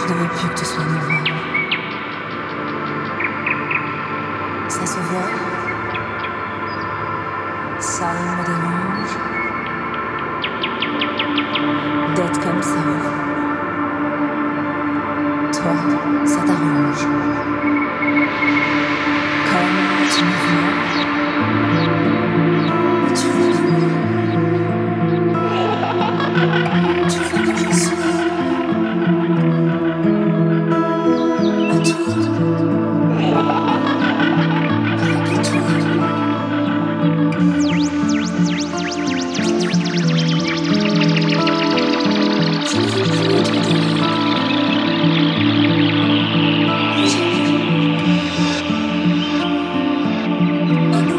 Je ne veux plus que tu sois mauvais. Ça se voit. Ça me dérange. D'être comme ça. Toi, ça t'arrange. Comme tu me vois. Tu veux que je sois à toi. Avec toi. Je ne veux plus être derrière. Plus jamais. Oh non.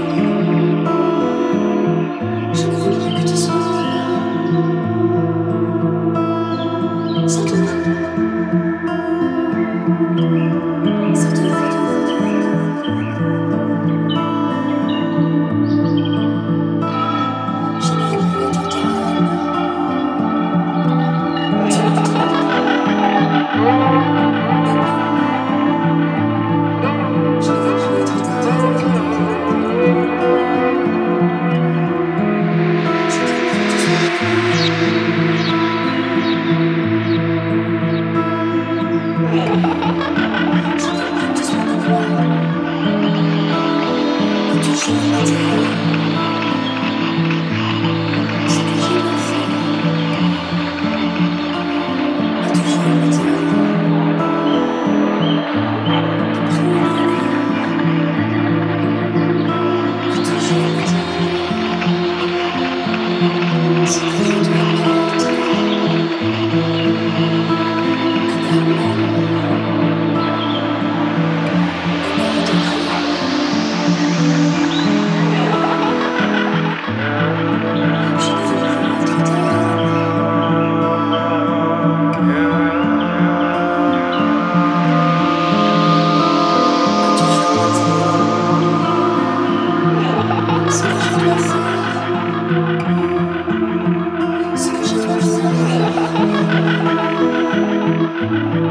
Je ne veux plus que tu sois là. Ça te va. Ça te va. Je ne veux plus être derrière. Tu m'entends? Je ne veux plus être derrière. Je ne veux plus que tu sois là. Je ne veux plus que tu sois le roi. Et toujours à dire ce que j'ai pas fait. Et toujours à dire de plus en aller. Et toujours à dire ce que je dois perdre. Un amour, une heure de rien. Je ne veux plus être derrière. Et toujours à dire ce que je dois faire. Ce que je dois faire.